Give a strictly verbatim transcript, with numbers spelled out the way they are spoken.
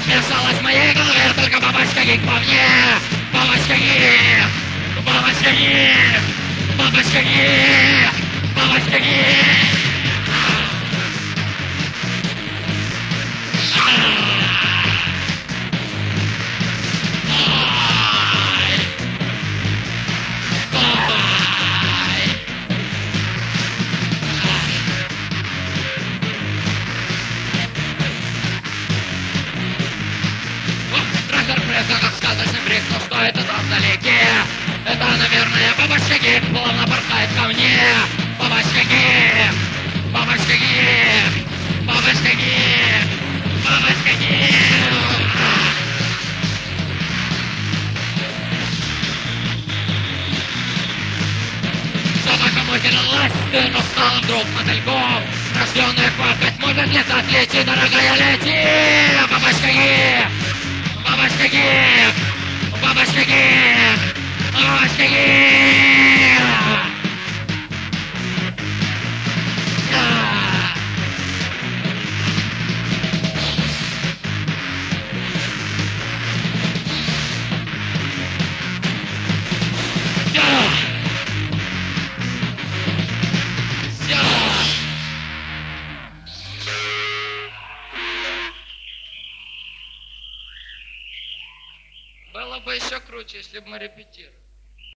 смешалась в моей голове только бабочка гик по мне. Бабочка гик, бабочка гик, бабочка гик, бабочка гик. Это как сказочный брик, но что это там вдалеке? Это, наверное, бабочка гик плавно порхает ко мне. Бабочка гик, бабочка гик, бабочка гик, бабочка гик. Собака мутерилась, ты, но стала вдруг мотыльком. Рожденная квакать может летать, лети, дорогая, лети. Бабочка гик, бабочка гик, бабочка гик, бабочка гик. Было бы еще круче, если бы мы репетировали.